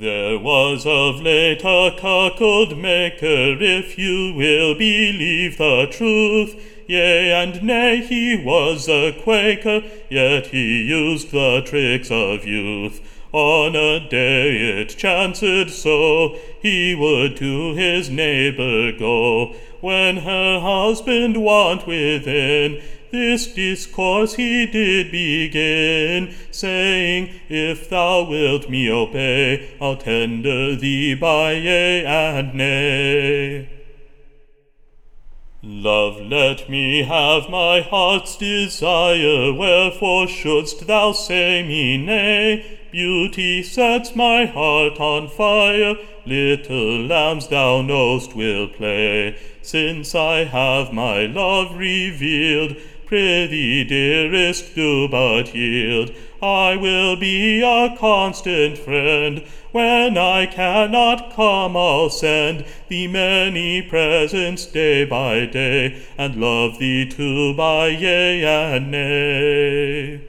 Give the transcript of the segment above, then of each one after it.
There was of late a cuckold maker, if you will believe the truth. Yea and nay, he was a Quaker, yet he used the tricks of youth. On a day it chanced so, he would to his neighbor go, when her husband wont within. This discourse he did begin, saying, If thou wilt me obey, I'll tender thee by yea and nay. Love, let me have my heart's desire, wherefore shouldst thou say me nay? Beauty sets my heart on fire, little lambs thou know'st will play. Since I have my love revealed, prithee, dearest, do but yield. I will be a constant friend. When I cannot come, I'll send thee many presents day by day, and love thee too by yea and nay.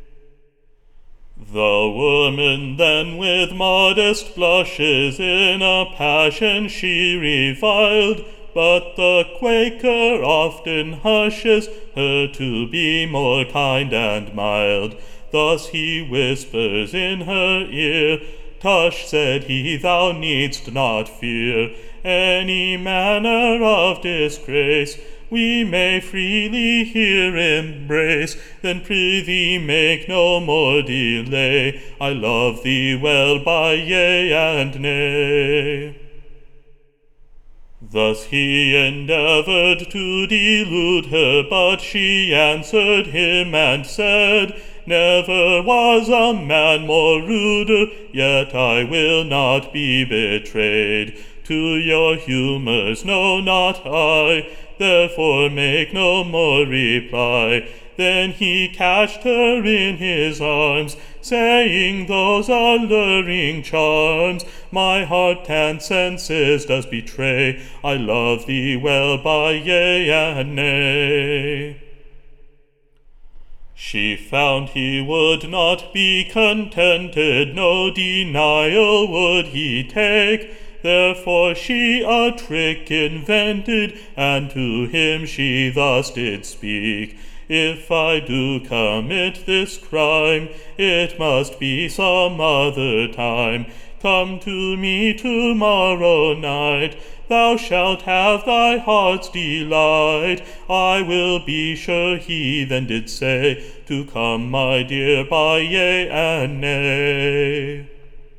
The woman then with modest blushes in a passion she reviled, but the Quaker often hushes her to be more kind and mild. Thus he whispers in her ear, Tush, said he, thou needst not fear any manner of disgrace. We may freely here embrace, then prithee make no more delay. I love thee well by yea and nay. Thus he endeavored to delude her, but she answered him and said, Never was a man more ruder, yet I will not be betrayed. To your humours no, not I, therefore make no more reply. Then he cast her in his arms, saying those alluring charms my heart and senses does betray. I love thee well by yea and nay. She found he would not be contented, no denial would he take. Therefore she a trick invented, and to him she thus did speak. If I do commit this crime, it must be some other time. Come to me tomorrow night, thou shalt have thy heart's delight. I will be sure he then did say, to come, my dear, by yea and nay.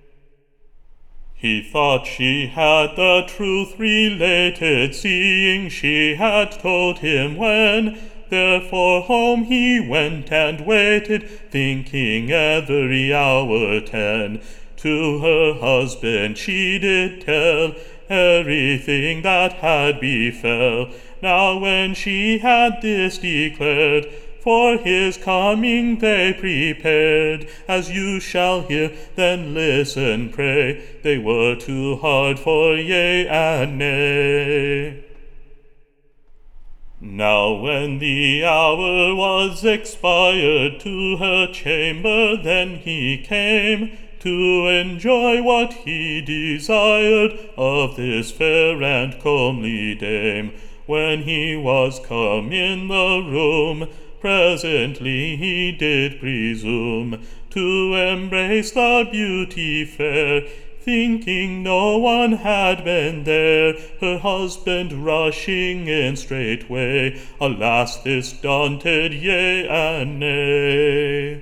He thought she had the truth related, seeing she had told him when. Therefore home he went and waited, thinking every hour 10. To her husband she did tell everything that had befell. Now when she had this declared, for his coming they prepared. As you shall hear, then listen, pray. They were too hard for yea and nay. Now when the hour was expired, to her chamber then he came, to enjoy what he desired of this fair and comely dame. When he was come in the room, presently he did presume to embrace the beauty fair, thinking no one had been there, her husband rushing in straightway. Alas, this daunted yea and nay.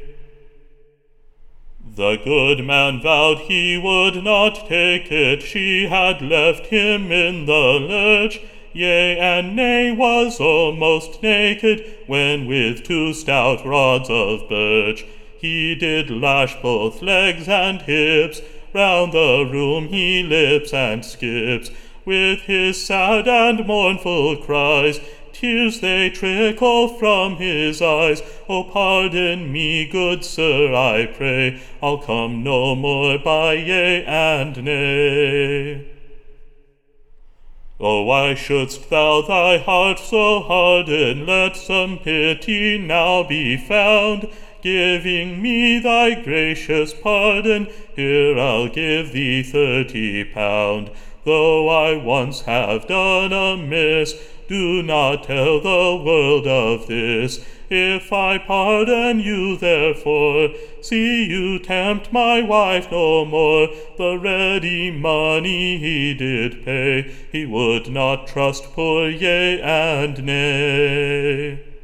The good man vowed he would not take it, she had left him in the lurch. Yea and nay was almost naked, when with 2 stout rods of birch he did lash both legs and hips. Round the room he lips and skips, with his sad and mournful cries. Tears they trickle from his eyes. Oh, pardon me, good sir, I pray. I'll come no more by yea and nay. Oh, why shouldst thou thy heart so harden? Let some pity now be found. giving me thy gracious pardon, here I'll give thee 30 pound. Though I once have done amiss, do not tell the world of this. If I pardon you therefore, see you tempt my wife no more. The ready money he did pay, he would not trust poor yea and nay.